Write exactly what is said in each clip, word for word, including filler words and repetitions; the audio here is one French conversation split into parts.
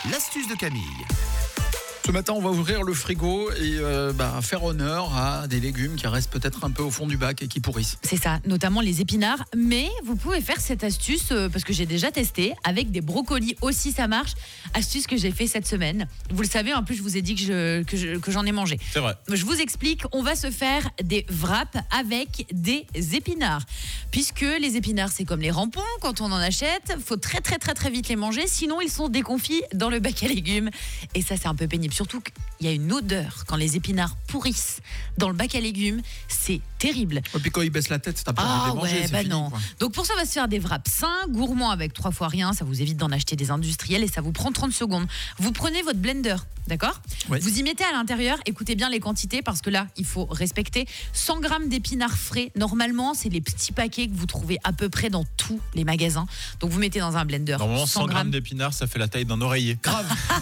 l'astuce de Camille. Ce matin, on va ouvrir le frigo et euh, bah, faire honneur à des légumes qui restent peut-être un peu au fond du bac et qui pourrissent. C'est ça, notamment les épinards. Mais vous pouvez faire cette astuce, euh, parce que j'ai déjà testé, avec des brocolis aussi, ça marche. Astuce que j'ai fait cette semaine. Vous le savez, en plus, je vous ai dit que, je, que, je, que j'en ai mangé. C'est vrai. Je vous explique, on va se faire des wraps avec des épinards. Puisque les épinards, c'est comme les rampons, quand on en achète, il faut très très très très vite les manger, sinon ils sont déconfits dans le bac à légumes. Et ça, c'est un peu pénible. Surtout qu'il y a une odeur quand les épinards pourrissent dans le bac à légumes, c'est terrible. Et puis quand ils baissent la tête, t'as pas envie de Ah les manger, ouais, c'est bah fini, non. quoi. Donc pour ça, on va se faire des wraps sains, gourmands avec trois fois rien. Ça vous évite d'en acheter des industriels et ça vous prend trente secondes. Vous prenez votre blender, d'accord ? Oui. Vous y mettez à l'intérieur, écoutez bien les quantités parce que là, il faut respecter cent grammes d'épinards frais. Normalement, c'est les petits paquets que vous trouvez à peu près dans tous les magasins. Donc vous mettez dans un blender Normalement, cent cent grammes d'épinards, ça fait la taille d'un oreiller. Grave.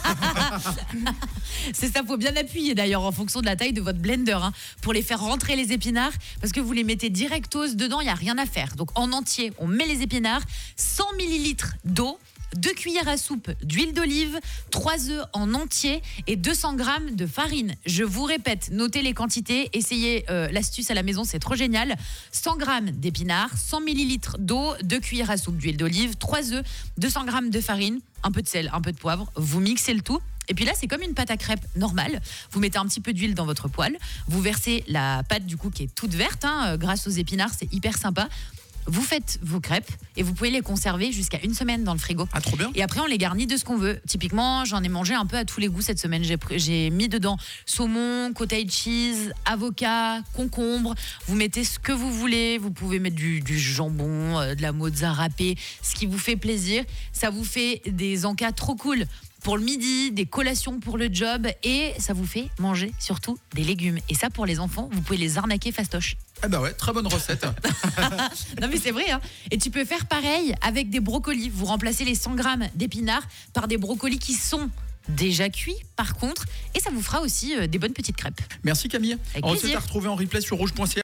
C'est ça, faut bien appuyer d'ailleurs en fonction de la taille de votre blender hein, pour les faire rentrer les épinards parce que vous les mettez directos dedans, il n'y a rien à faire. Donc en entier, on met les épinards, cent millilitres d'eau, deux cuillères à soupe d'huile d'olive, trois œufs en entier et deux cents grammes de farine. Je vous répète, notez les quantités, essayez euh, l'astuce à la maison, c'est trop génial. cent grammes d'épinards, cent millilitres d'eau, deux cuillères à soupe d'huile d'olive, trois œufs, deux cents grammes de farine, un peu de sel, un peu de poivre. Vous mixez le tout. Et puis là, c'est comme une pâte à crêpes normale. Vous mettez un petit peu d'huile dans votre poêle. Vous versez la pâte du coup qui est toute verte, hein, euh, grâce aux épinards, c'est hyper sympa. Vous faites vos crêpes et vous pouvez les conserver jusqu'à une semaine dans le frigo. Ah, trop bien. Et après, on les garnit de ce qu'on veut. Typiquement, j'en ai mangé un peu à tous les goûts cette semaine. J'ai, pr- j'ai mis dedans saumon, cottage cheese, avocat, concombre. Vous mettez ce que vous voulez. Vous pouvez mettre du, du jambon, euh, de la mozza râpée, ce qui vous fait plaisir. Ça vous fait des encas trop cool pour le midi, des collations pour le job et ça vous fait manger surtout des légumes. Et ça, pour les enfants, vous pouvez les arnaquer fastoche. Ah bah ouais, très bonne recette. Non mais c'est vrai hein. Et tu peux faire pareil avec des brocolis. Vous remplacez les cent grammes d'épinards par des brocolis qui sont déjà cuits par contre et ça vous fera aussi euh, des bonnes petites crêpes. Merci Camille. Avec Recette plaisir. à retrouver en replay sur rouge point c h.